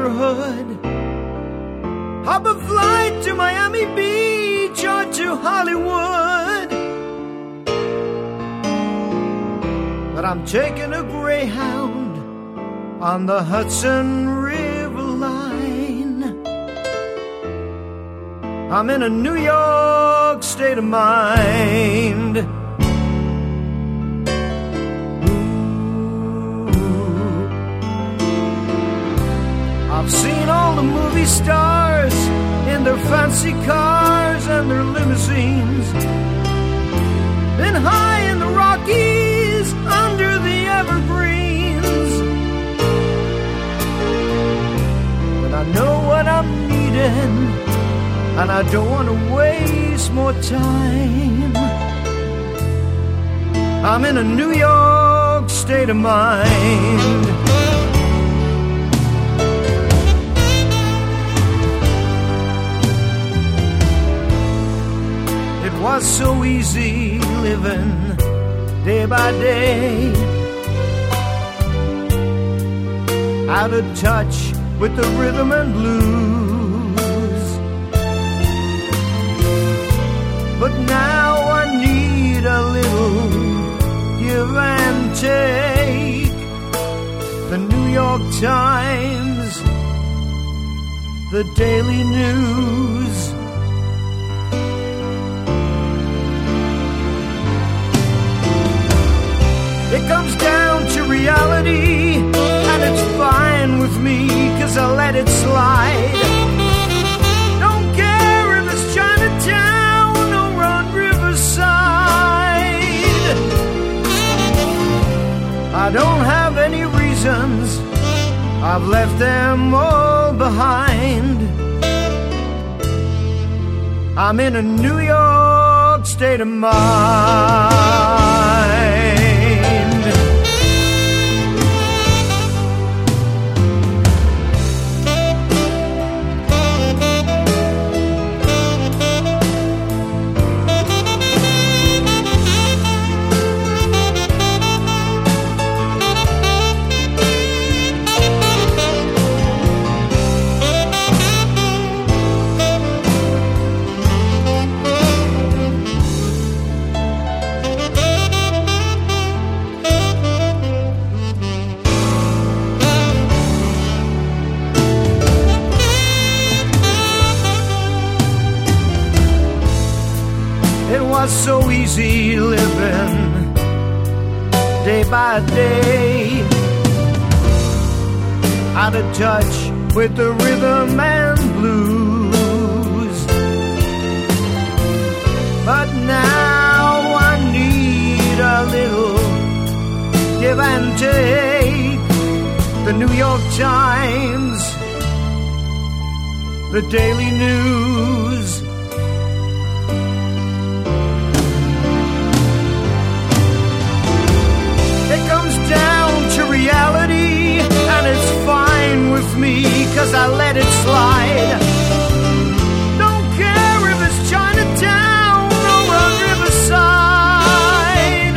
neighborhood. Hop a flight to Miami Beach or to Hollywood. But I'm taking a Greyhound on the Hudson River line. I'm in a New York state of mind. I've seen all the movie stars in their fancy cars and their limousines. Been high in the Rockies under the evergreens. But I know what I'm needing, and I don't want to waste more time. I'm in a New York state of mind. It was so easy living day by day, out of touch with the rhythm and blues. But now I need a little give and take. The New York Times, the Daily News, it comes down to reality, and it's fine with me, 'cause I let it slide. Don't care if it's Chinatown or on Riverside. I don't have any reasons, I've left them all behind. I'm in a New York state of mind. It was so easy living day by day, out of touch with the rhythm and blues. But now I need a little give and take. The New York Times, the Daily News, reality, and it's fine with me, 'cause I let it slide. Don't care if it's Chinatown or on Riverside.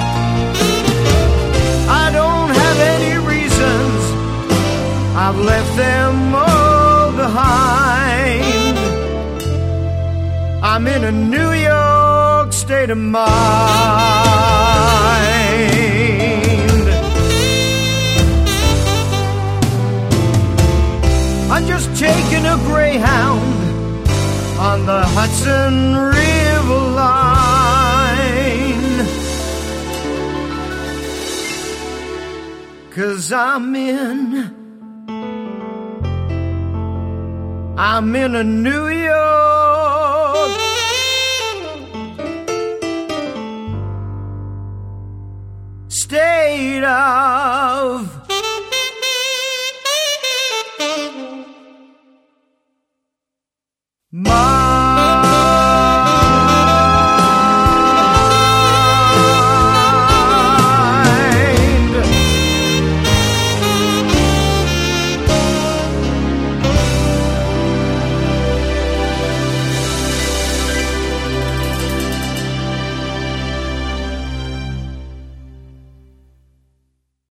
I don't have any reasons, I've left them all behind. I'm in a New York state of mind. I'm just taking a Greyhound on the Hudson River line, 'cause I'm in a New York state of